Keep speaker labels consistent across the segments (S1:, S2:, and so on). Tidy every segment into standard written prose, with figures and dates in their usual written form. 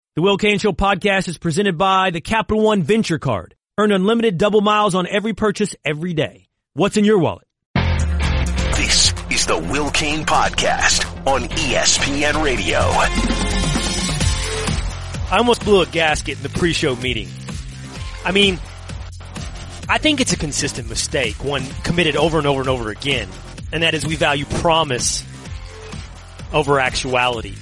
S1: The Will Cain Show podcast is presented by the Capital One Venture Card. Earn unlimited double miles on every purchase every day. What's in your wallet?
S2: This is the Will Cain Podcast on ESPN Radio.
S1: I almost blew a gasket in the pre-show meeting. I mean, I think it's a consistent mistake, one committed over and over and over again, and that is we value promise over actuality.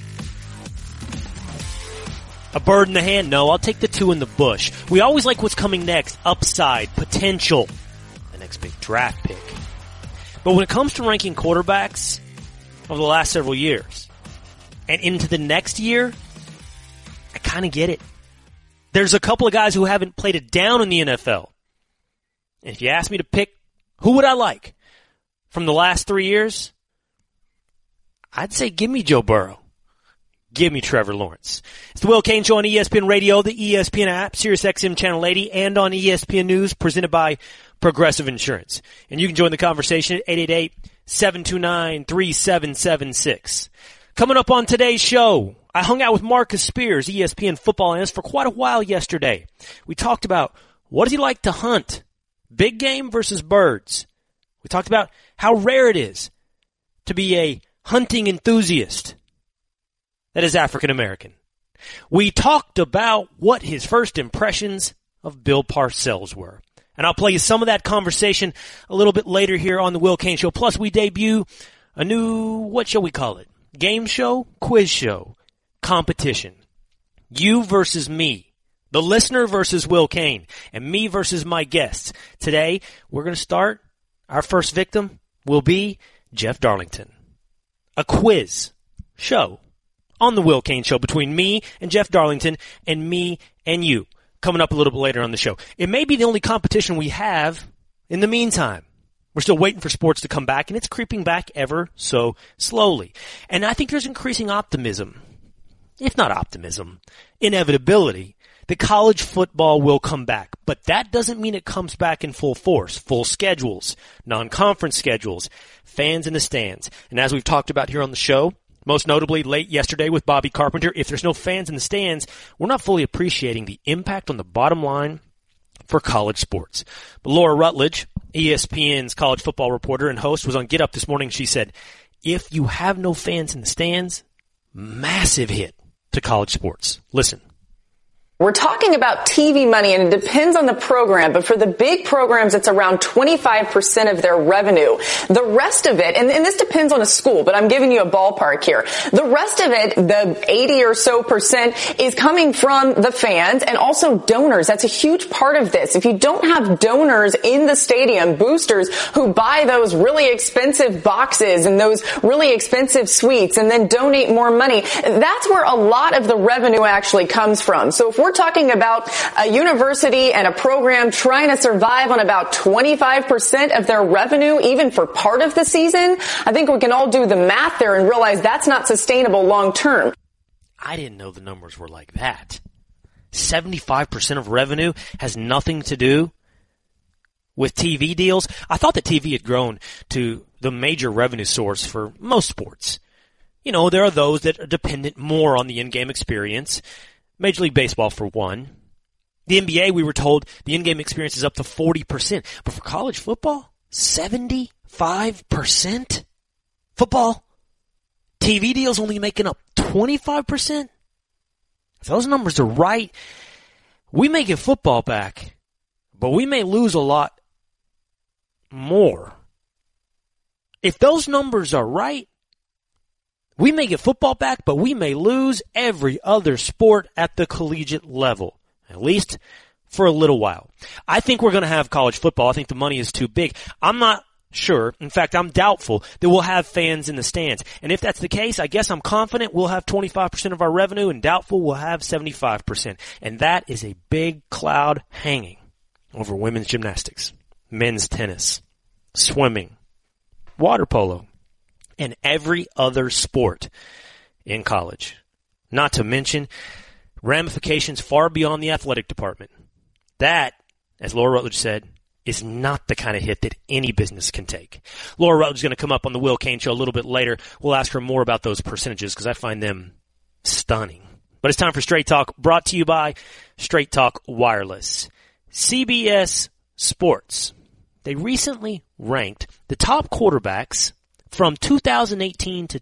S1: A bird in the hand? No, I'll take the two in the bush. We always like what's coming next, upside, potential, the next big draft pick. But when it comes to ranking quarterbacks over the last several years and into the next year, I kind of get it. There's a couple of guys who haven't played it down in the NFL. And if you ask me to pick, who would I like from the last 3 years? I'd say give me Joe Burrow. Give me Trevor Lawrence. It's the Will Cain Show on ESPN Radio, the ESPN app, SiriusXM Channel 80, and on ESPN News, presented by Progressive Insurance. And you can join the conversation at 888-729-3776. Coming up on today's show, I hung out with Marcus Spears, ESPN football analyst, for quite a while yesterday. We talked about what does he like to hunt, big game versus birds. We talked about how rare it is to be a hunting enthusiast that is African American. We talked about what his first impressions of Bill Parcells were. And I'll play you some of that conversation a little bit later here on the Will Cain Show. Plus, we debut a new, what shall we call it? Game show? Quiz show? Competition. You versus me. The listener versus Will Cain. And me versus my guests. Today, we're going to start. Our first victim will be Jeff Darlington. A quiz show on the Will Cain Show between me and Jeff Darlington and me and you. Coming up a little bit later on the show. It may be the only competition we have in the meantime. We're still waiting for sports to come back, and it's creeping back ever so slowly. And I think there's increasing optimism, if not optimism, inevitability, that college football will come back. But that doesn't mean it comes back in full force, full schedules, non-conference schedules, fans in the stands. And as we've talked about here on the show, most notably late yesterday with Bobby Carpenter, if there's no fans in the stands, we're not fully appreciating the impact on the bottom line for college sports. But Laura Rutledge, ESPN's college football reporter and host, was on Get Up this morning. She said, if you have no fans in the stands, massive hit to college sports. Listen.
S3: We're talking about TV money, and it depends on the program, but for the big programs, it's around 25% of their revenue. The rest of it, and this depends on a school, but I'm giving you a ballpark here. The rest of it, the 80 or so percent, is coming from the fans and also donors. That's a huge part of this. If you don't have donors in the stadium, boosters who buy those really expensive boxes and those really expensive suites and then donate more money, that's where a lot of the revenue actually comes from. So if we're talking about a university and a program trying to survive on about 25% of their revenue, even for part of the season, I think we can all do the math there and realize that's not sustainable long term.
S1: I didn't know the numbers were like that. 75% of revenue has nothing to do with TV deals. I thought that TV had grown to the major revenue source for most sports. You know, there are those that are dependent more on the in-game experience. Major League Baseball, for one. The NBA, we were told, the in-game experience is up to 40%. But for college football, 75%? Football, TV deals only making up 25%? If those numbers are right, we may get football back, but we may lose a lot more. If those numbers are right, we may get football back, but we may lose every other sport at the collegiate level, at least for a little while. I think we're going to have college football. I think the money is too big. I'm not sure. In fact, I'm doubtful that we'll have fans in the stands. And if that's the case, I guess I'm confident we'll have 25% of our revenue, and doubtful we'll have 75%. And that is a big cloud hanging over women's gymnastics, men's tennis, swimming, water polo, and every other sport in college. Not to mention ramifications far beyond the athletic department. That, as Laura Rutledge said, is not the kind of hit that any business can take. Laura Rutledge is going to come up on the Will Cain Show a little bit later. We'll ask her more about those percentages because I find them stunning. But it's time for Straight Talk, brought to you by Straight Talk Wireless. CBS Sports. They recently ranked the top quarterbacks from 2018 to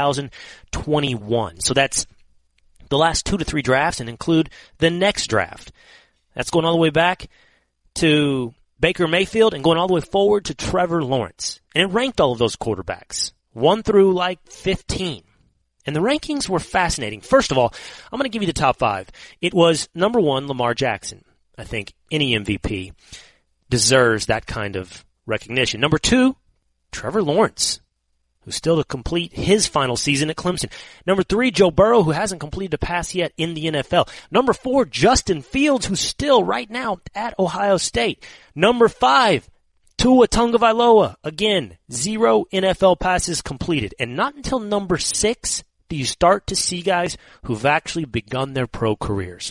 S1: 2021. So that's the last 2 to 3 drafts and include the next draft. That's going all the way back to Baker Mayfield and going all the way forward to Trevor Lawrence. And it ranked all of those quarterbacks, 1 through like 15. And the rankings were fascinating. First of all, I'm going to give you the top 5. It was number 1, Lamar Jackson. I think any MVP deserves that kind of recognition. Number 2, Trevor Lawrence, who's still to complete his final season at Clemson. Number 3, Joe Burrow, who hasn't completed a pass yet in the NFL. Number 4, Justin Fields, who's still right now at Ohio State. Number 5, Tua Tagovailoa. Again, 0 NFL passes completed. And not until number 6 do you start to see guys who've actually begun their pro careers.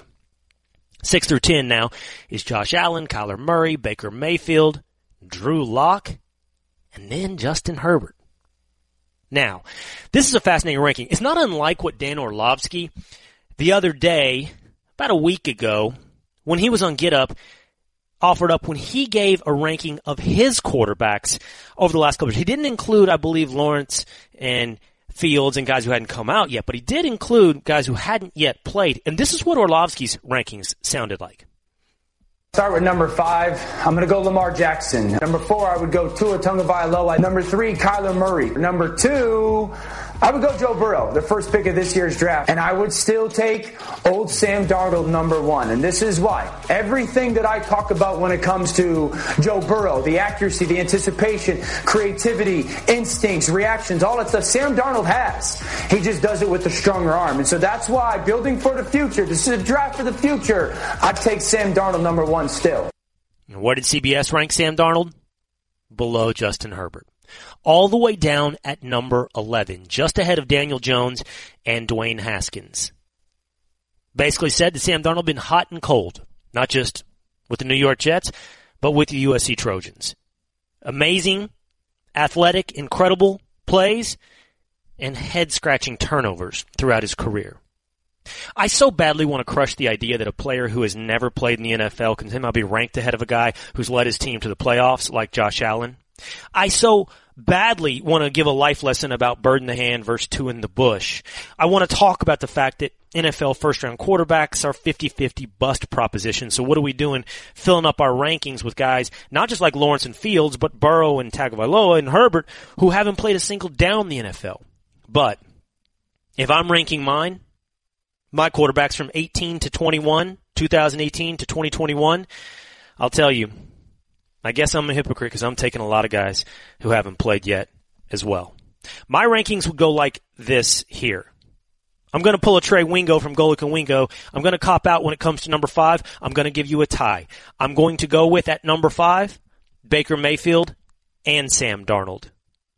S1: 6 through 10 now is Josh Allen, Kyler Murray, Baker Mayfield, Drew Lock, and then Justin Herbert. Now, this is a fascinating ranking. It's not unlike what Dan Orlovsky the other day, about a week ago, when he was on Get Up, offered up when he gave a ranking of his quarterbacks over the last couple of years. He didn't include, I believe, Lawrence and Fields and guys who hadn't come out yet, but he did include guys who hadn't yet played. And this is what Orlovsky's rankings sounded like.
S4: Start with number 5. I'm going to go Lamar Jackson. Number 4, I would go Tua Tagovailoa. Number 3, Kyler Murray. Number 2, I would go Joe Burrow, the first pick of this year's draft. And I would still take old Sam Darnold, number 1. And this is why. Everything that I talk about when it comes to Joe Burrow, the accuracy, the anticipation, creativity, instincts, reactions, all that stuff, Sam Darnold has. He just does it with a stronger arm. And so that's why, building for the future, this is a draft for the future, I'd take Sam Darnold, number 1 still.
S1: Where did CBS rank Sam Darnold? Below Justin Herbert. All the way down at number 11, just ahead of Daniel Jones and Dwayne Haskins. Basically said that Sam Darnold been hot and cold, not just with the New York Jets, but with the USC Trojans. Amazing, athletic, incredible plays, and head-scratching turnovers throughout his career. I so badly want to crush the idea that a player who has never played in the NFL can somehow be ranked ahead of a guy who's led his team to the playoffs like Josh Allen. I so badly want to give a life lesson about bird in the hand versus two in the bush. I want to talk about the fact that NFL first-round quarterbacks are 50-50 bust propositions. So what are we doing filling up our rankings with guys, not just like Lawrence and Fields, but Burrow and Tagovailoa and Herbert, who haven't played a single down in the NFL. But if I'm ranking my quarterbacks from 18 to 21, 2018 to 2021, I'll tell you, I guess I'm a hypocrite because I'm taking a lot of guys who haven't played yet as well. My rankings would go like this here. I'm going to pull a Trey Wingo from Golic and Wingo. I'm going to cop out when it comes to number 5. I'm going to give you a tie. I'm going to go with, at number 5, Baker Mayfield and Sam Darnold.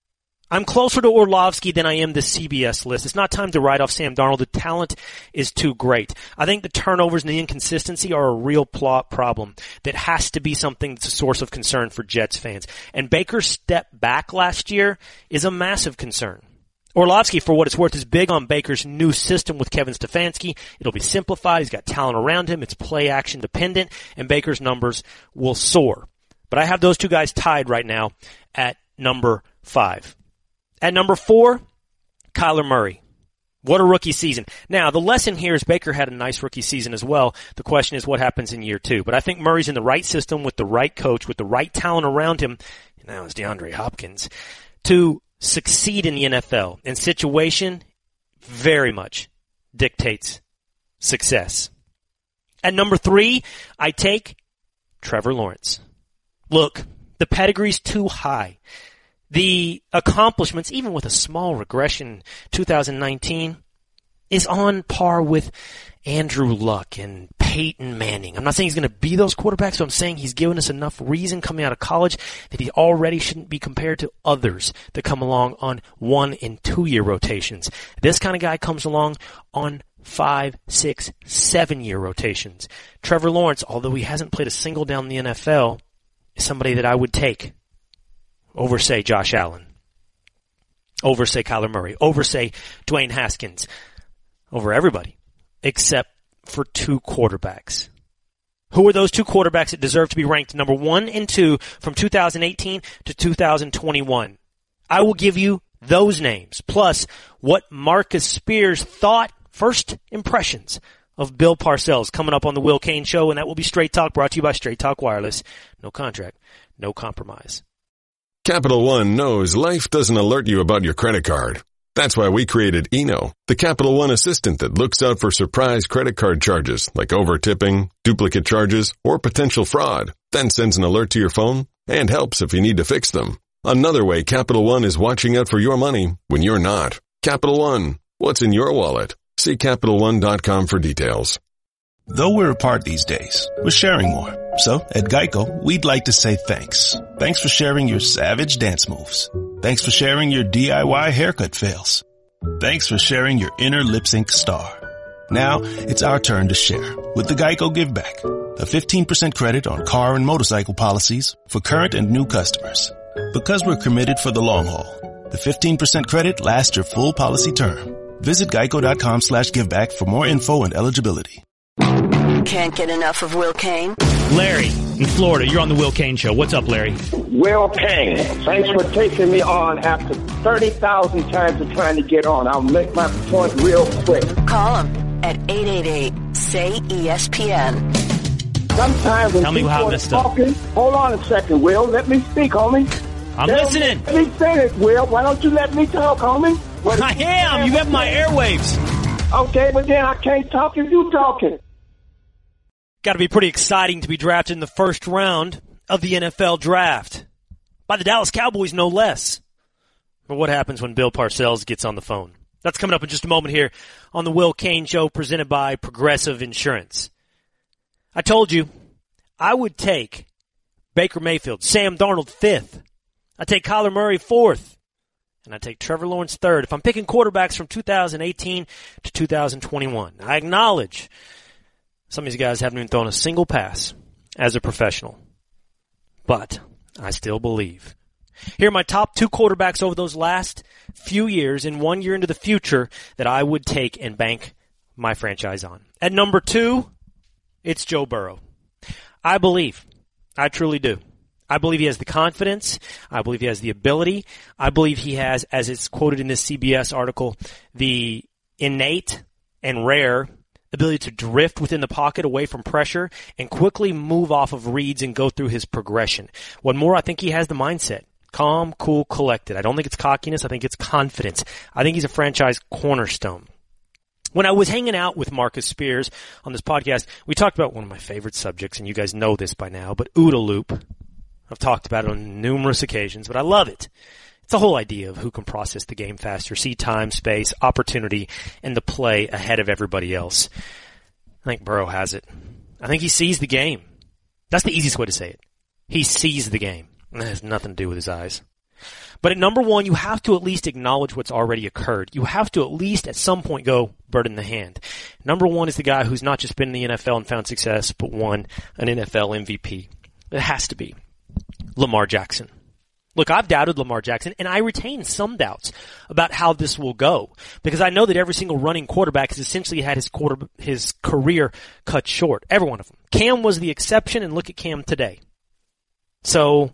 S1: I'm closer to Orlovsky than I am the CBS list. It's not time to write off Sam Darnold. The talent is too great. I think the turnovers and the inconsistency are a real problem that has to be something that's a source of concern for Jets fans. And Baker's step back last year is a massive concern. Orlovsky, for what it's worth, is big on Baker's new system with Kevin Stefanski. It'll be simplified. He's got talent around him. It's play action dependent, and Baker's numbers will soar. But I have those two guys tied right now at number 5. At number 4, Kyler Murray. What a rookie season. Now, the lesson here is Baker had a nice rookie season as well. The question is what happens in year 2. But I think Murray's in the right system with the right coach, with the right talent around him, and now it's DeAndre Hopkins, to succeed in the NFL. And situation very much dictates success. At number 3, I take Trevor Lawrence. Look, the pedigree's too high. The accomplishments, even with a small regression 2019, is on par with Andrew Luck and Peyton Manning. I'm not saying he's going to be those quarterbacks, but I'm saying he's given us enough reason coming out of college that he already shouldn't be compared to others that come along on 1- and 2-year rotations. This kind of guy comes along on 5-, 6-, 7-year rotations. Trevor Lawrence, although he hasn't played a single down in the NFL, is somebody that I would take over, say, Josh Allen, over, say, Kyler Murray, over, say, Dwayne Haskins, over everybody except for two quarterbacks. Who are those two quarterbacks that deserve to be ranked number 1 and 2 from 2018 to 2021? I will give you those names, plus what Marcus Spears thought, first impressions of Bill Parcells, coming up on the Will Cain Show, and that will be Straight Talk, brought to you by Straight Talk Wireless. No contract, no compromise.
S5: Capital One knows life doesn't alert you about your credit card. That's why we created Eno, the Capital One assistant that looks out for surprise credit card charges like over-tipping, duplicate charges, or potential fraud, then sends an alert to your phone and helps if you need to fix them. Another way Capital One is watching out for your money when you're not. Capital One, what's in your wallet? See CapitalOne.com for details.
S6: Though we're apart these days, we're sharing more. So, at Geico, we'd like to say thanks. Thanks for sharing your savage dance moves. Thanks for sharing your DIY haircut fails. Thanks for sharing your inner lip sync star. Now, it's our turn to share with the Geico Give Back, a 15% credit on car and motorcycle policies for current and new customers. Because we're committed for the long haul, the 15% credit lasts your full policy term. Visit geico.com/giveback for more info and eligibility.
S7: Can't get enough of Will Cain?
S1: Larry, in Florida, you're on the Will Cain Show. What's up, Larry?
S8: Will Cain, thanks for taking me on after 30,000 times of trying to get on. I'll make my point real quick.
S7: Call him at 888-SAY-ESPN.
S8: Sometimes when
S1: Tell me
S8: people
S1: how I
S8: are
S1: messed up.
S8: talking, hold on a second, Will. Let me speak, homie.
S1: I'm listening.
S8: Let me finish, Will. Why don't you let me talk, homie?
S1: I am. You have my airwaves.
S8: Okay, but then I can't talk if you talking.
S1: Got to be pretty exciting to be drafted in the first round of the NFL draft. By the Dallas Cowboys, no less. But what happens when Bill Parcells gets on the phone? That's coming up in just a moment here on the Will Cain Show, presented by Progressive Insurance. I told you I would take Baker Mayfield, Sam Darnold 5th. I'd take Kyler Murray 4th. And I'd take Trevor Lawrence 3rd if I'm picking quarterbacks from 2018 to 2021. I acknowledge some of these guys haven't even thrown a single pass as a professional. But I still believe. Here are my top 2 quarterbacks over those last few years and 1 year into the future that I would take and bank my franchise on. At number 2, it's Joe Burrow. I believe. I truly do. I believe he has the confidence. I believe he has the ability. I believe he has, as it's quoted in this CBS article, the innate and rare ability to drift within the pocket away from pressure and quickly move off of reads and go through his progression. What more, I think he has the mindset. Calm, cool, collected. I don't think it's cockiness. I think it's confidence. I think he's a franchise cornerstone. When I was hanging out with Marcus Spears on this podcast, we talked about one of my favorite subjects, and you guys know this by now, but OODA loop. I've talked about it on numerous occasions, but I love it. It's the whole idea of who can process the game faster, see time, space, opportunity, and the play ahead of everybody else. I think Burrow has it. I think he sees the game. That's the easiest way to say it. He sees the game. And that has nothing to do with his eyes. But at number 1, you have to at least acknowledge what's already occurred. You have to at least at some point go bird in the hand. Number 1 is the guy who's not just been in the NFL and found success, but won an NFL MVP. It has to be Lamar Jackson. Look, I've doubted Lamar Jackson, and I retain some doubts about how this will go, because I know that every single running quarterback has essentially had his career cut short. Every one of them. Cam was the exception, and look at Cam today. So,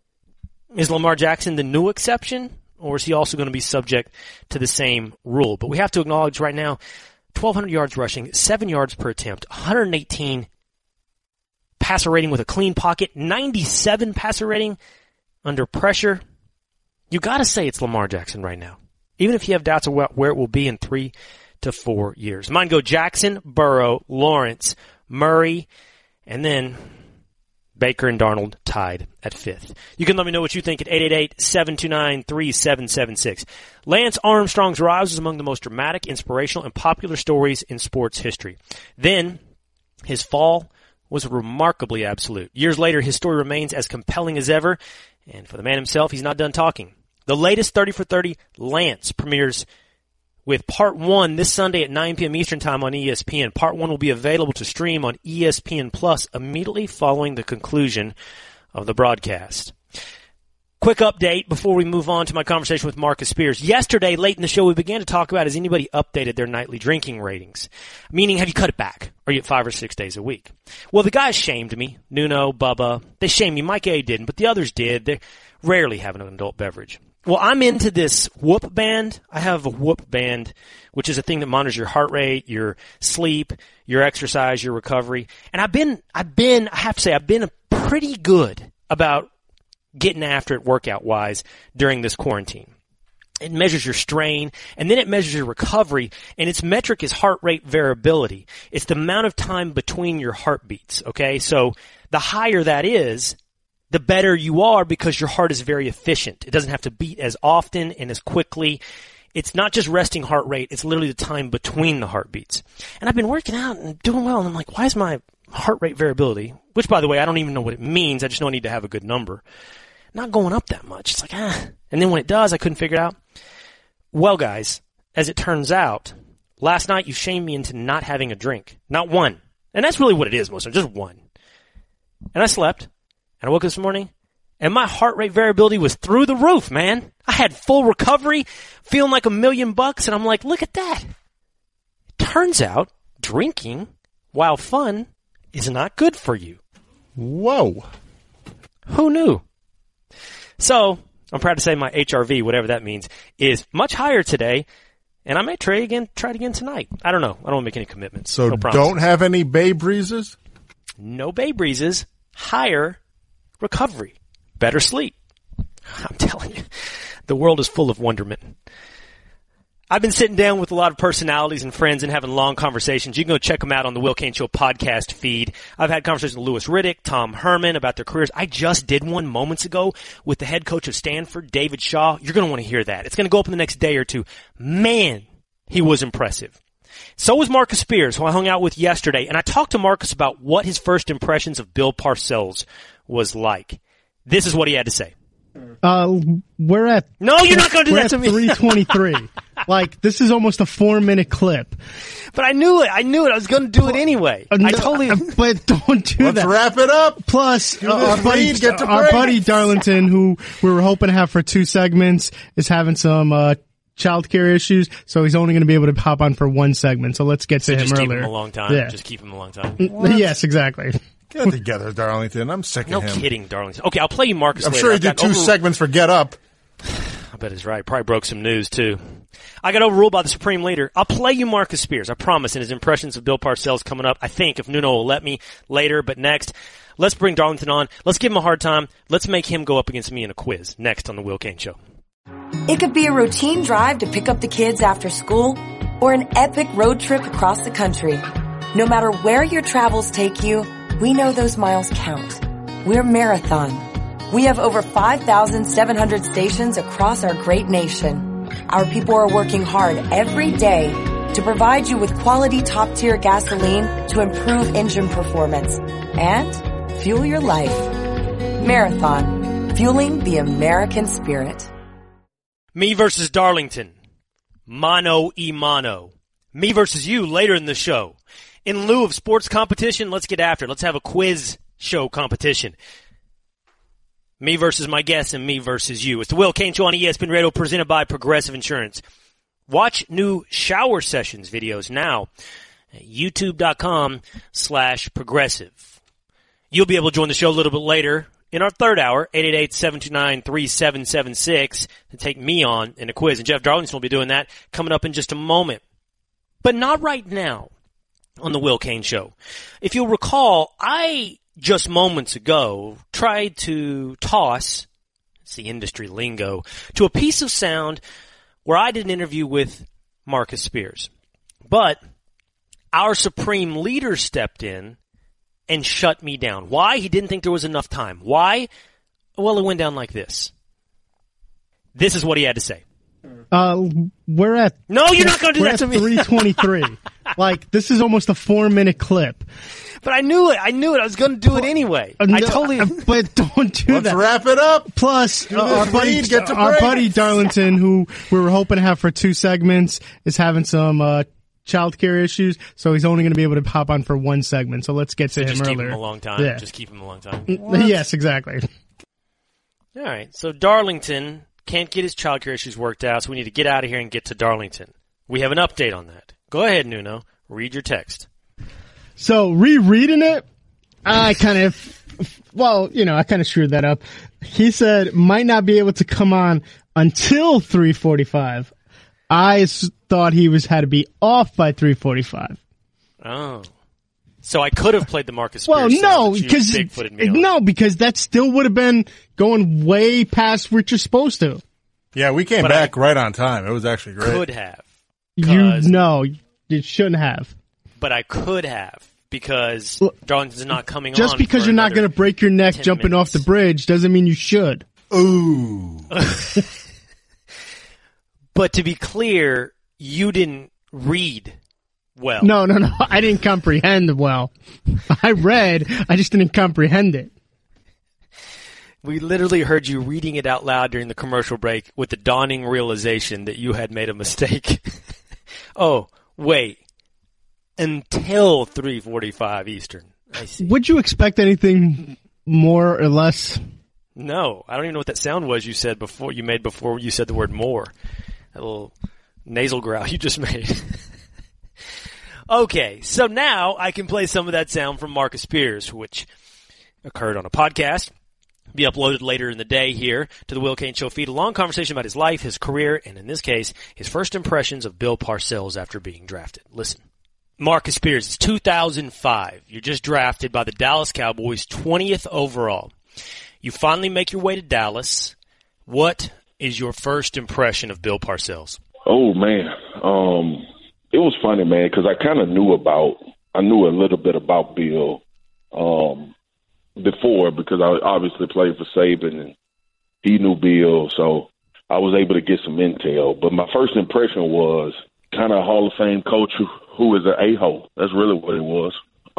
S1: is Lamar Jackson the new exception, or is he also going to be subject to the same rule? But we have to acknowledge right now, 1,200 yards rushing, 7 yards per attempt, 118 passer rating with a clean pocket, 97 passer rating under pressure. You got to say it's Lamar Jackson right now, even if you have doubts about where it will be in 3 to 4 years. Mine go Jackson, Burrow, Lawrence, Murray, and then Baker and Darnold tied at 5th. You can let me know what you think at 888-729-3776. Lance Armstrong's rise is among the most dramatic, inspirational, and popular stories in sports history. Then, his fall was remarkably absolute. Years later, his story remains as compelling as ever, and for the man himself, he's not done talking. The latest 30 for 30 Lance premieres with Part 1 this Sunday at 9 p.m. Eastern Time on ESPN. Part 1 will be available to stream on ESPN Plus immediately following the conclusion of the broadcast. Quick update before we move on to my conversation with Marcus Spears. Yesterday, late in the show, we began to talk about, has anybody updated their nightly drinking ratings? Meaning, have you cut it back? Are you at 5 or 6 days a week? Well, the guys shamed me. Nuno, Bubba, they shamed me. Mike A didn't, but the others did. They rarely have an adult beverage. Well, I'm into this Whoop band. I have a Whoop band, which is a thing that monitors your heart rate, your sleep, your exercise, your recovery. And I have to say, I've been pretty good about getting after it workout-wise during this quarantine. It measures your strain, and then it measures your recovery, and its metric is heart rate variability. It's the amount of time between your heartbeats, okay? So the higher that is, the better you are because your heart is very efficient. It doesn't have to beat as often and as quickly. It's not just resting heart rate, it's literally the time between the heartbeats. And I've been working out and doing well, and I'm like, why is my heart rate variability, which, by the way, I don't even know what it means, I just know I need to have a good number, not going up that much? It's like, And then when it does, I couldn't figure it out. Well, guys, as it turns out, last night you shamed me into not having a drink. Not one. And that's really what it is most of the time, just one. And I slept, and I woke up this morning, and my heart rate variability was through the roof, man. I had full recovery, feeling like $1,000,000, and I'm like, look at that. It turns out drinking, while fun, is not good for you.
S9: Whoa.
S1: Who knew? So, I'm proud to say my HRV, whatever that means, is much higher today, and I may try it again tonight. I don't know. I don't want to make any commitments.
S9: So
S1: no promises.
S9: Don't have any Bay Breezes?
S1: No Bay Breezes. Higher recovery. Better sleep. I'm telling you, the world is full of wonderment. I've been sitting down with a lot of personalities and friends and having long conversations. You can go check them out on the Will Cain Show podcast feed. I've had conversations with Louis Riddick, Tom Herman about their careers. I just did one moments ago with the head coach of Stanford, David Shaw. You're going to want to hear that. It's going to go up in the next day or two. Man, he was impressive. So was Marcus Spears, who I hung out with yesterday, and I talked to Marcus about what his first impressions of Bill Parcells was like. This is what he had to say.
S10: We're at...
S1: No, you're not going to do that to me.
S10: 3:23. Like, this is almost a 4-minute clip.
S1: But I knew it. I was going to do it anyway. I totally...
S10: But don't do that.
S9: Let's wrap it up.
S10: Plus, our buddy Darlington, who we were hoping to have for 2 segments, is having some childcare issues, so he's only going to be able to hop on for 1 segment. So let's get to him earlier.
S1: Just keep him a long time.
S10: Yeah.
S1: Just keep him a long time.
S10: Yes, exactly.
S9: Get it together, Darlington. I'm sick of him.
S1: No kidding, Darlington. Okay, I'll play you Marcus
S9: I'm
S1: later.
S9: sure he did 2 segments for Get Up.
S1: I bet he's right. Probably broke some news, too. I got overruled by the Supreme Leader. I'll play you Marcus Spears, I promise, in his impressions of Bill Parcells coming up, I think, if Nuno will let me later. But next, let's bring Darlington on. Let's give him a hard time. Let's make him go up against me in a quiz next on The Will Cain Show.
S11: It could be a routine drive to pick up the kids after school or an epic road trip across the country. No matter where your travels take you, we know those miles count. We're Marathon. We have over 5,700 stations across our great nation. Our people are working hard every day to provide you with quality top-tier gasoline to improve engine performance and fuel your life. Marathon, fueling the American spirit.
S1: Me versus Darlington. Mano y mano. Me versus you later in the show. In lieu of sports competition, let's get after it. Let's have a quiz show competition. Me versus my guests and me versus you. It's the Will Cain Show on ESPN Radio presented by Progressive Insurance. Watch new shower sessions videos now at youtube.com/progressive. You'll be able to join the show a little bit later in our third hour, 888-729-3776, to take me on in a quiz. And Jeff Darlington will be doing that coming up in just a moment. But not right now on the Will Cain Show. If you'll recall, I just moments ago tried to toss, it's the industry lingo, to a piece of sound where I did an interview with Marcus Spears. But our Supreme Leader stepped in and shut me down. Why? He didn't think there was enough time. Why? Well, it went down like this. This is what he had to say.
S10: We're at...
S1: No, you're not going to do that to me.
S10: 3:23. Like, this is almost a 4-minute clip.
S1: But I knew it. I was going to do it anyway. I totally...
S10: But don't do
S9: Let's
S10: that.
S9: Wrap it up.
S10: Plus, our buddy Darlington, who we were hoping to have for 2 segments, is having some childcare issues, so he's only going to be able to hop on for 1 segment. So let's get to him earlier.
S1: Just keep him a long time.
S10: Yeah.
S1: Just keep him a long time.
S10: Yes, exactly.
S1: All right. So Darlington can't get his childcare issues worked out, so we need to get out of here and get to Darlington. We have an update on that. Go ahead, Nuno. Read your text.
S10: So rereading it, I kind of screwed that up. He said might not be able to come on until 3:45. I thought he had to be off by 3:45.
S1: Oh. So I could have played the Marcus Spears.
S10: Well, no, because that still would have been going way past what you're supposed to.
S9: Yeah, we came back right on time. It was actually great.
S1: Could have.
S10: You shouldn't have.
S1: But I could have, because Darlington's not coming on.
S10: Just because you're not going to break your neck jumping off the bridge doesn't mean you should.
S9: Ooh.
S1: But to be clear, you didn't read well.
S10: No. I didn't comprehend well. I read, I just didn't comprehend it.
S1: We literally heard you reading it out loud during the commercial break with the dawning realization that you had made a mistake. Oh, wait. Until 3:45 Eastern. I see.
S10: Would you expect anything more or less?
S1: No. I don't even know what that sound was you made before you said the word more. That little nasal growl you just made. Okay, so now I can play some of that sound from Marcus Spears, which occurred on a podcast. Be uploaded later in the day here to the Will Cain Show feed. A long conversation about his life, his career, and in this case, his first impressions of Bill Parcells after being drafted. Listen. Marcus Spears, it's 2005. You're just drafted by the Dallas Cowboys, 20th overall. You finally make your way to Dallas. What is your first impression of Bill Parcells?
S12: Oh, man. It was funny, man, because I kind of knew a little bit about Bill before, because I obviously played for Saban and he knew Bill, so I was able to get some intel. But my first impression was kind of a Hall of Fame coach who is an a-hole. That's really what it was.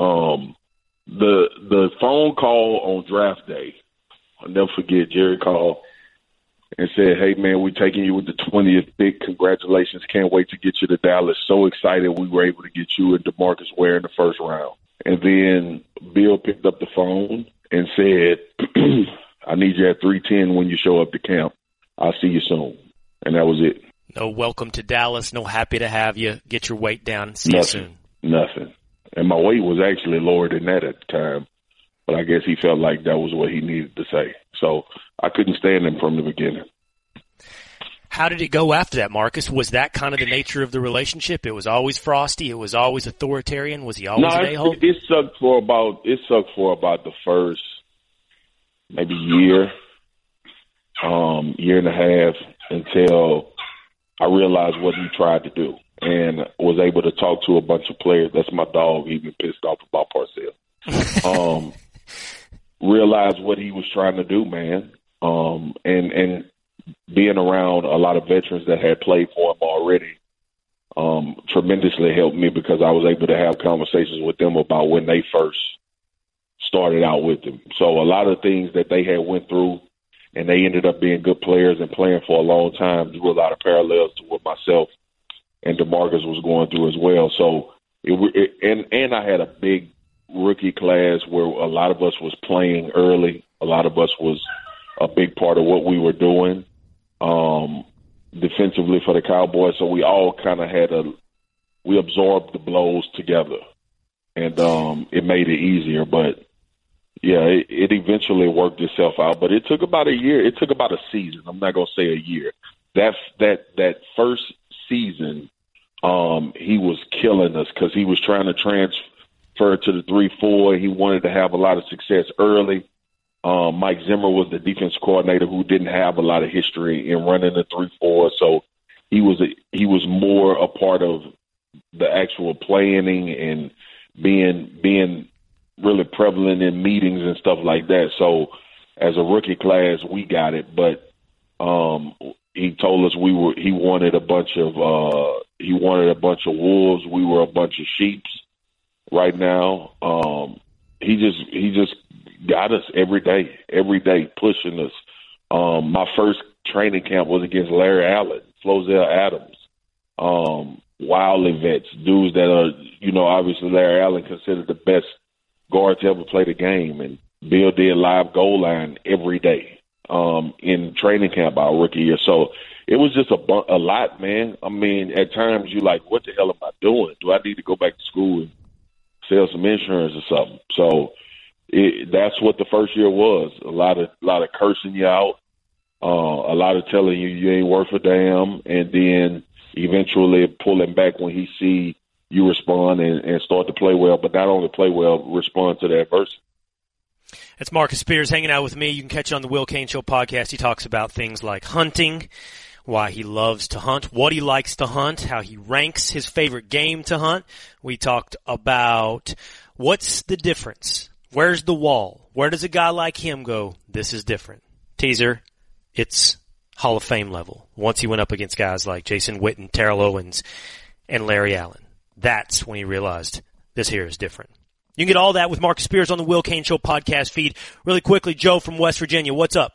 S12: The phone call on draft day, I'll never forget, Jerry called and said, "Hey, man, we're taking you with the 20th pick. Congratulations. Can't wait to get you to Dallas. So excited we were able to get you and DeMarcus Ware in the first round." And then Bill picked up the phone and said, "I need you at 3:10 when you show up to camp. I'll see you soon." And that was it.
S1: No welcome to Dallas. No happy to have you. Get your weight down and see you soon.
S12: Nothing. And my weight was actually lower than that at the time. But I guess he felt like that was what he needed to say. So I couldn't stand him from the beginning.
S1: How did it go after that, Marcus? Was that kind of the nature of the relationship? It was always frosty. It was always authoritarian. Was he always an a-hole?
S12: It sucked for about the first maybe year and a half, until I realized what he tried to do and was able to talk to a bunch of players. That's my dog, even pissed off about Parcells. Realized what he was trying to do, man. And being around a lot of veterans that had played for him already tremendously helped me, because I was able to have conversations with them about when they first started out with him. So a lot of things that they had went through, and they ended up being good players and playing for a long time, drew a lot of parallels to what myself and DeMarcus was going through as well. So and I had a big rookie class where a lot of us was playing early. A lot of us was a big part of what we were doing defensively for the Cowboys. So we all kind of we absorbed the blows together, and it made it easier. But yeah, it eventually worked itself out, but it took about a year. It took about a season. I'm not going to say a year. That first season, he was killing us because he was trying to transfer to the 3-4. He wanted to have a lot of success early. Mike Zimmer was the defense coordinator who didn't have a lot of history in running the 3-4, so he was more a part of the actual planning and being really prevalent in meetings and stuff like that. So as a rookie class, we got it, but he told us he wanted a bunch of wolves. We were a bunch of sheeps right now. He just got us every day pushing us. My first training camp was against Larry Allen, Flozell Adams, Wildly vets, dudes that are, obviously Larry Allen considered the best guard to ever play the game, and Bill did live goal line every day. in training camp our rookie year. So it was just a lot, man. I mean, at times you're like, what the hell am I doing? Do I need to go back to school and sell some insurance or something? So that's what the first year was. A lot of cursing you out, a lot of telling you ain't worth a damn, and then eventually pulling back when he see you respond and start to play well, but not only play well, respond to the adversity.
S1: It's Marcus Spears hanging out with me. You can catch it on the Will Cain Show podcast. He talks about things like hunting, why he loves to hunt, what he likes to hunt, how he ranks his favorite game to hunt. We talked about what's the difference. Where's the wall? Where does a guy like him go? This is different. Teaser, it's Hall of Fame level. Once he went up against guys like Jason Witten, Terrell Owens, and Larry Allen. That's when he realized this here is different. You can get all that with Marcus Spears on the Will Cain Show podcast feed. Really quickly, Joe from West Virginia, what's up?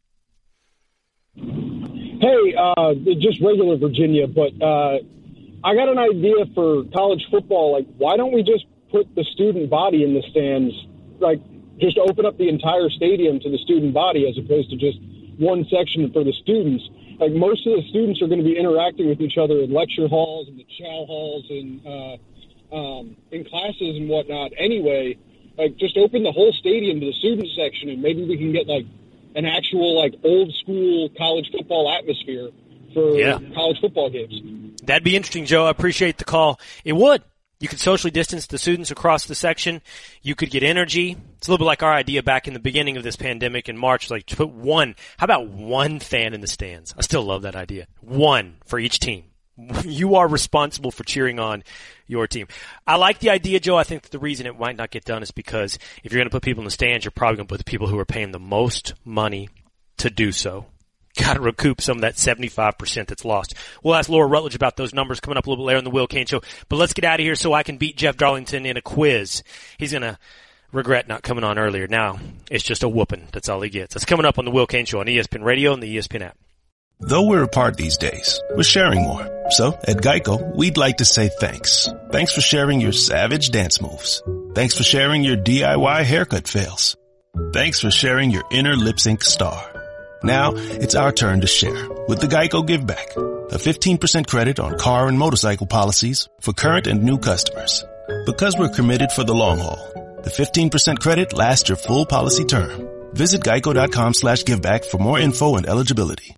S13: Hey, just regular Virginia, but I got an idea for college football. Like, why don't we just put the student body in the stands? Like, just open up the entire stadium to the student body as opposed to just one section for the students. Like, most of the students are going to be interacting with each other in lecture halls and the chow halls and in classes and whatnot anyway. Like, just open the whole stadium to the student section, and maybe we can get, like, an actual, like, old-school college football atmosphere for college football games.
S1: That'd be interesting, Joe. I appreciate the call. It would. You could socially distance the students across the section. You could get energy. It's a little bit like our idea back in the beginning of this pandemic in March, like to put how about one fan in the stands? I still love that idea. One for each team. You are responsible for cheering on your team. I like the idea, Joe. I think that the reason it might not get done is because if you're going to put people in the stands, you're probably going to put the people who are paying the most money to do so. Got to recoup some of that 75% that's lost. We'll ask Laura Rutledge about those numbers coming up a little bit later on the Will Cain Show. But let's get out of here so I can beat Jeff Darlington in a quiz. He's going to regret not coming on earlier. Now it's just a whooping. That's all he gets. That's coming up on the Will Cain Show on ESPN Radio and the ESPN app.
S6: Though we're apart these days, we're sharing more. So at Geico, we'd like to say thanks. Thanks for sharing your savage dance moves. Thanks for sharing your DIY haircut fails. Thanks for sharing your inner lip sync star. Now it's our turn to share with the Geico Give Back, a 15% credit on car and motorcycle policies for current and new customers. Because we're committed for the long haul, the 15% credit lasts your full policy term. Visit geico.com/giveback for more info and eligibility.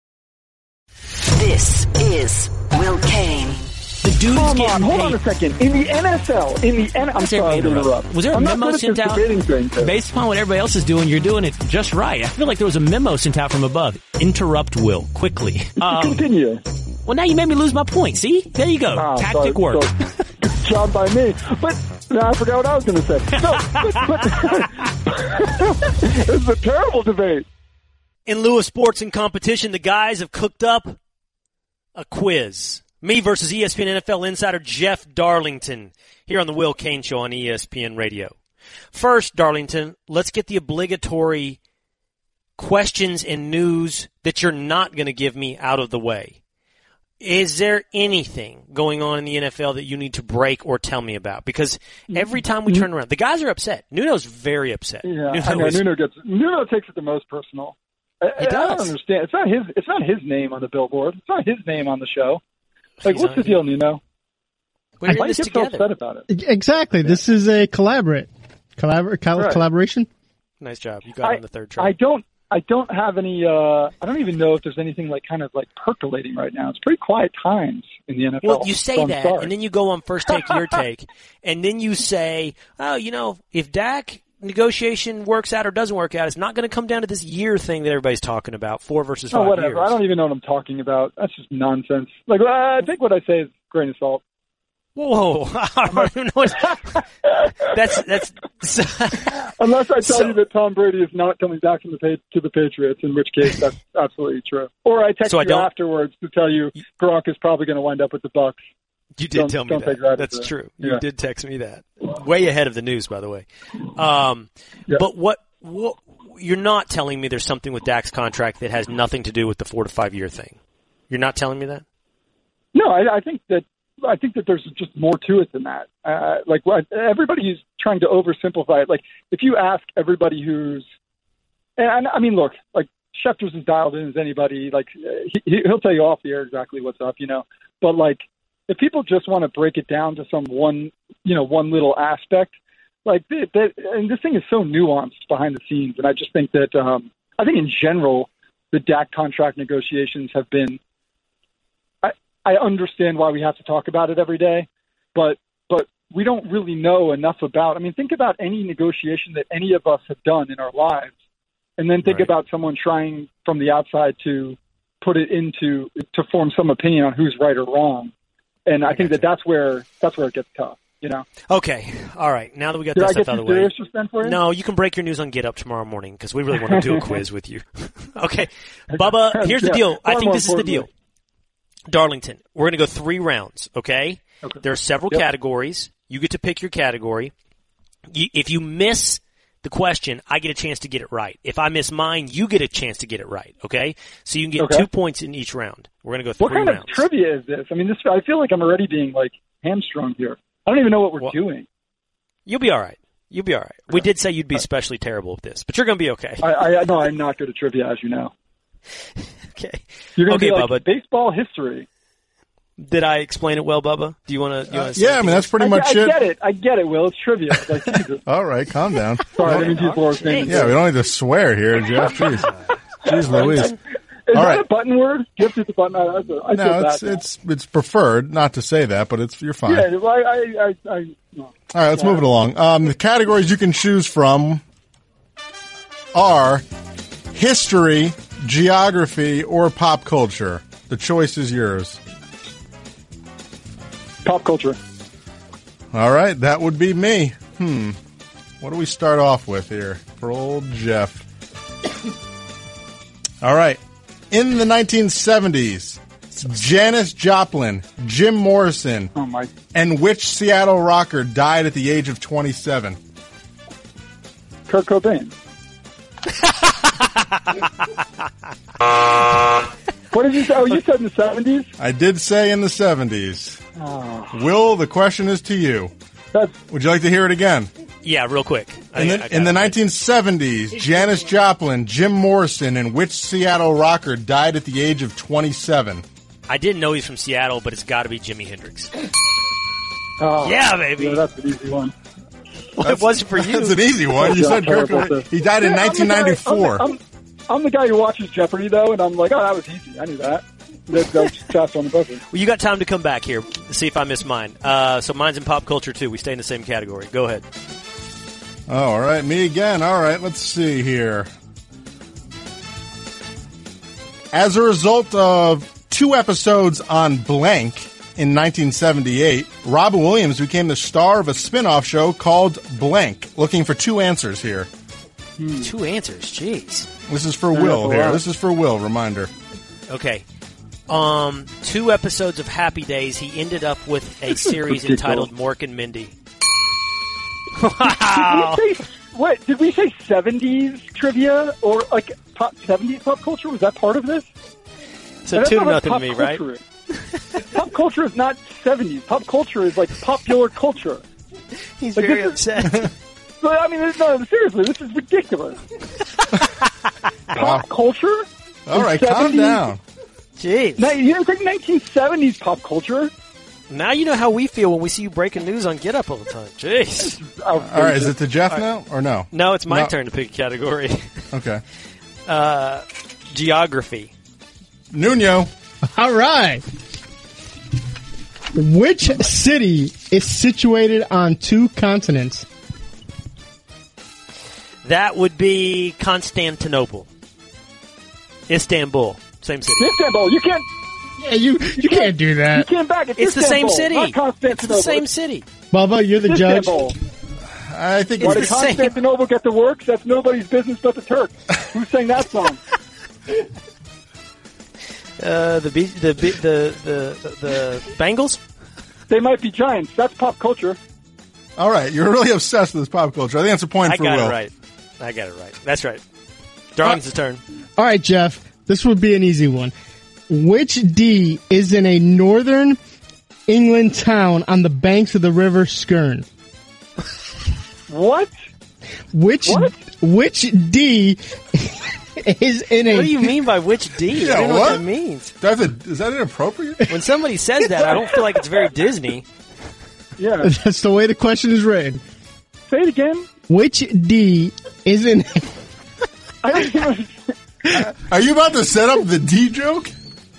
S7: This is Will Cain.
S14: The dude is getting paid.
S15: Hold on a second. In the NFL, I'm sorry to interrupt.
S14: Was there a memo sent out? Based upon what everybody else is doing, you're doing it just right. I feel like there was a memo sent out from above. Interrupt Will quickly.
S15: Continue.
S14: Well, now you made me lose my point. See? There you go. Tactic work.
S15: Good job by me. But now I forgot what I was going to say. This is a terrible debate.
S1: In lieu of sports and competition, the guys have cooked up a quiz. Me versus ESPN NFL insider Jeff Darlington here on the Will Cain Show on ESPN Radio. First, Darlington, let's get the obligatory questions and news that you're not going to give me out of the way. Is there anything going on in the NFL that you need to break or tell me about? Because every time we turn around, the guys are upset. Nuno's very upset.
S15: Yeah, I know. Nuno takes it the most personal.
S1: He does.
S15: I don't understand. It's not his name on the billboard. It's not his name on the show. Like, what's the deal, Nuno?
S1: Why do you get so
S15: upset about it?
S10: Exactly. Yeah. This is a collaboration.
S1: Nice job. You got on the third try.
S15: I don't have any. I don't even know if there's anything kind of percolating right now. It's pretty quiet times in the NFL.
S1: Well, you say that, and then you go on First Take, Your Take, and then you say, oh, if Dak negotiation works out or doesn't work out, it's not going to come down to this year thing that everybody's talking about, 4 versus 5
S15: whatever.
S1: years.
S15: I don't even know what I'm talking about. That's just nonsense. I think what I say is grain of salt.
S1: Whoa! I don't even know what that's.
S15: Unless I tell you that Tom Brady is not coming back to the Patriots, in which case that's absolutely true. Or I text you afterwards to tell you Gronk is probably going to wind up with the Bucs.
S1: You did tell me that. That's true. Yeah. You did text me that. Way ahead of the news, by the way. But what you're not telling me there's something with Dak's contract that has nothing to do with the 4 to 5 year thing. You're not telling me that?
S15: No, I think that there's just more to it than that. Everybody's trying to oversimplify it. Like, if you ask everybody who's, and I mean, look, Schefter's as dialed in as anybody. Like, he'll tell you off the air exactly what's up, But, like, if people just want to break it down to some one little aspect, like, and this thing is so nuanced behind the scenes, and I just think that, I think in general, the Dak contract negotiations have been, I understand why we have to talk about it every day, but we don't really know enough about, I mean, think about any negotiation that any of us have done in our lives, and then think about someone trying from the outside to put it to form some opinion on who's right or wrong. And I think that's where it gets tough,
S1: Okay. All right. Now that we got that stuff out of the way. No, you can break your news on Get Up tomorrow morning because we really want to do a quiz with you. Okay. Bubba, here's the deal. I think this is the deal. Darlington, we're going to go 3 rounds, okay? There are several categories. You get to pick your category. If you miss the question, I get a chance to get it right. If I miss mine, you get a chance to get it right, okay? So you can get 2 points in each round. We're going to go 3 rounds.
S15: What kind of trivia is this? I mean, I feel like I'm already being, like, hamstrung here. I don't even know what we're doing.
S1: You'll be all right. We did say you'd be especially terrible at this, but you're going to be okay.
S15: No, I'm not good at trivia, as you know.
S1: Okay.
S15: You're going to be like
S1: Bubba.
S15: Baseball history.
S1: Did I explain it well, Bubba? Do you want to?
S9: Yeah, I mean that's pretty much it.
S15: I get it, Will. It's trivia. Like, Jesus.
S9: All right, calm down.
S15: Sorry, people are saying.
S9: Yeah, we don't need to swear here, Jeff. Jeez Louise.
S15: Is that a button word? Do you have to hit the button?
S9: No, it's preferred not to say that, but you're fine.
S15: Yeah, well, no.
S9: All right, let's move it along. The categories you can choose from are history, geography, or pop culture. The choice is yours.
S15: Pop culture.
S9: All right, that would be me. What do we start off with here for old Jeff? All right. In the 1970s, Janis Joplin, Jim Morrison, and which Seattle rocker died at the age of 27?
S15: Kurt Cobain. What did you say? Oh, you said in the 70s?
S9: I did say in the 70s.
S15: Oh.
S9: Will, the question is to you. Would you like to hear it again?
S1: Yeah, real quick.
S9: In the 1970s, Janis Joplin, Jim Morrison, and which Seattle rocker died at the age of 27?
S1: I didn't know he's from Seattle, but it's got to be Jimi Hendrix.
S15: Oh,
S1: yeah, baby.
S15: Yeah, that's an easy one.
S1: Well, it wasn't for you.
S9: That's an easy one. You said Kurt Cobain. He died in 1994.
S15: I'm the guy who watches Jeopardy, though, and I'm like, oh, that was easy. I knew that. That was fast on the buzzer.
S1: Well, you got time to come back here. See if I miss mine. So mine's in pop culture, too. We stay in the same category. Go ahead.
S9: Oh, all right. Me again. All right. Let's see here. As a result of 2 episodes on Blank in 1978, Robin Williams became the star of a spin-off show called Blank. Looking for 2 answers here.
S1: 2 answers? Jeez.
S9: This is for Will here. This is for Will. Reminder.
S1: Okay. 2 episodes of Happy Days. He ended up with a series entitled Mork and Mindy. Wow.
S15: Did we say 70s trivia or like 70s pop culture? Was that part of this?
S1: So 2-0 to me, right?
S15: Pop culture is not 70s. Pop culture is like popular culture.
S1: He's like, very upset.
S15: I mean, no, seriously, this is ridiculous. Pop culture?
S9: All right, calm down.
S1: Jeez.
S15: Now, you didn't think 1970s pop culture?
S1: Now you know how we feel when we see you breaking news on Get Up all the time. Jeez.
S9: All right, is it to Jeff now or no?
S1: No, it's my turn to pick a category.
S9: Okay.
S1: Geography.
S9: Nuno.
S10: All right. Which city is situated on 2 continents?
S1: That would be Constantinople. Istanbul. Same city.
S15: Istanbul. You can't.
S10: Yeah, you can't do that.
S15: You can't back it.
S1: It's the same city.
S15: Not Constantinople.
S1: It's the same city.
S10: Bubba, you're the judge.
S9: I think
S15: why did Constantinople get the works? That's nobody's business but the Turks. Who sang that song?
S1: The Bengals.
S15: They might be giants. That's pop culture.
S9: All right, you're really obsessed with this pop culture. I think that's a point for Will.
S1: I got it right. That's right. Darlington's turn.
S10: All right, Jeff. This would be an easy one. Which D is in a northern England town on the banks of the River Skern?
S15: What?
S10: Which D is in a...
S1: What do you mean by which D?
S9: Yeah,
S1: I don't know
S9: what?
S1: what that means.
S9: Is that inappropriate?
S1: When somebody says that, I don't feel like it's very Disney.
S15: Yeah.
S10: That's the way the question is written.
S15: Say it again.
S10: Which D is in...
S9: Are you about to set up the D joke?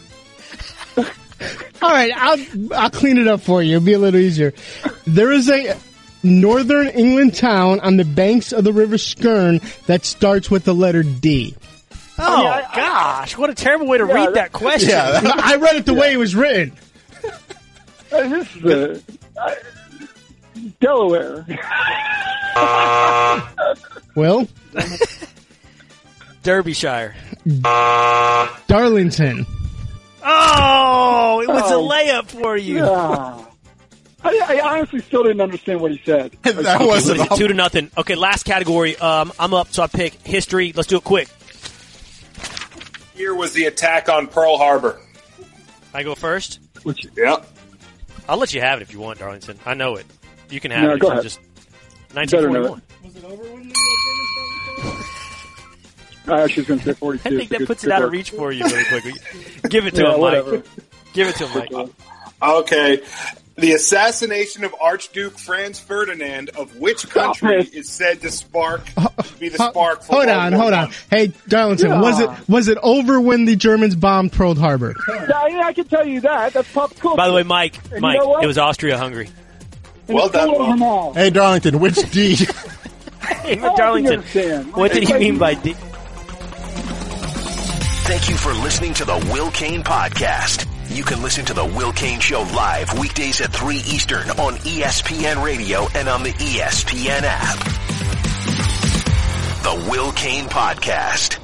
S10: All right, I'll clean it up for you. It'll be a little easier. There is a northern England town on the banks of the River Skern that starts with the letter D.
S1: Oh, gosh. What a terrible way to read that question.
S10: Yeah, I read it the way it was written.
S15: This is Delaware.
S10: Will?
S1: Derbyshire.
S10: Darlington.
S1: Oh, it was a layup for you.
S15: Yeah. I honestly still didn't understand what he said.
S9: That wasn't
S1: 2-0. Okay, last category. I'm up, so I pick history. Let's do it quick.
S16: Here was the attack on Pearl Harbor.
S1: I go first?
S16: Yep.
S1: I'll let you have it if you want, Darlington. I know it. You can have it.
S15: Go ahead.
S1: Just 1941.
S10: Was it over when
S15: I actually was going to say 42.
S1: I think that puts it out of reach for you really quickly. Give it to him, Mike.
S15: Whatever.
S1: Give it to him, Mike.
S16: Okay. The assassination of Archduke Franz Ferdinand of which country is said to be the spark for
S10: Hold on. Hey, Darlington, was it over when the Germans bombed Pearl Harbor?
S15: Yeah, I can tell you that. That's pop culture.
S1: By the way, Mike,
S15: you know what?
S1: it was Austria-Hungary.
S16: Well done, Bob.
S9: Hey, Darlington, which D?
S1: Hey, Darlington, what did he mean by D?
S2: Thank you for listening to the Will Cain Podcast. You can listen to the Will Cain Show live weekdays at 3 Eastern on ESPN Radio and on the ESPN app. The Will Cain Podcast.